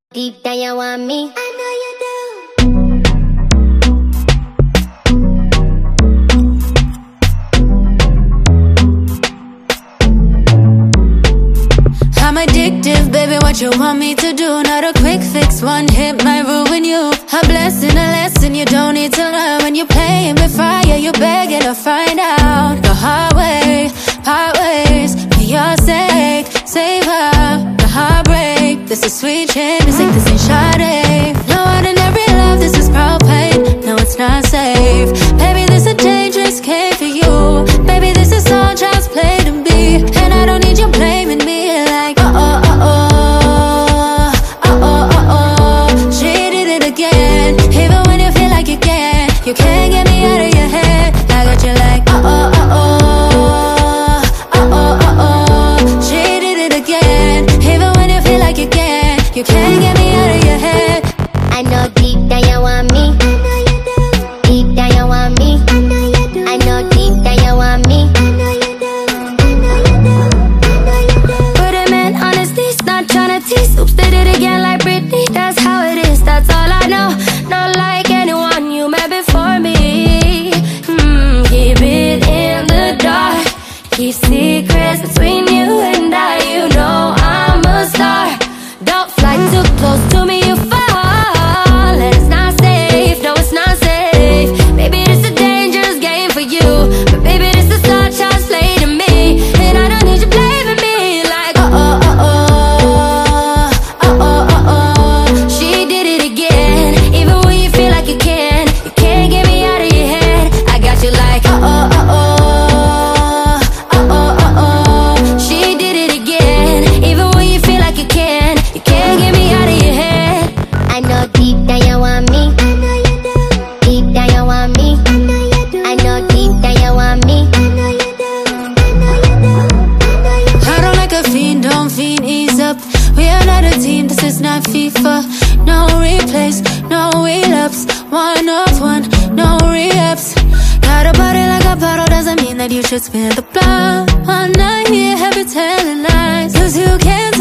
Deep down you want me, I know you do. I'm addictive, baby, what you want me to do? Not a quick fix, one hit might ruin you. A blessing, a lesson you don't need to learn. When you're playing with fire, you're begging to find out. The hard way, part ways, for your sake. Save her, the heartbreak. This is sweet shame, it's like this ain't Sade. No ordinary love, this is propane. No, it's not safe. Baby, this a dangerous game for you. Baby, this is all child's play to me. And I don't need you blaming me like she did it again. Even when you feel like you can't get me out of your head. I got you like she did it again. Even when you feel like you can't get me out of your head. I know deep down you want me, I know you do. Deep down you want me, I know you do. I know deep down you want me, I know you do. I know you do, I know you do. But I meant honesty, not tryna tease. Oops, did it again like Britney. That's how it is, that's all I know. Not like anyone you met before me. Keep it in the dark. Keep secrets between you and I. You know I'm a star. Don't fly too close to me, you fall. And it's not safe, no it's not safe. Baby, this a dangerous game for you. But baby, this is all child's play to me. And I don't need you blaming me like she did it again. Even when you feel like you can't get me out of your head. I got you like she did it again. Even when you feel like you can't get me out of your head. I know deep down you want me, I know you do. Deep down you want me, I know you do. I know deep down you want me, I know you do. I know you do, I know you do. I don't like a fiend, don't fiend, ease up. We are not a team, this is not FIFA. No replays, no relapse. One off one, no re-ups. Got a body like a bottle, doesn't mean that you should spill the blood. One night here, happy telling lies. Cause you can't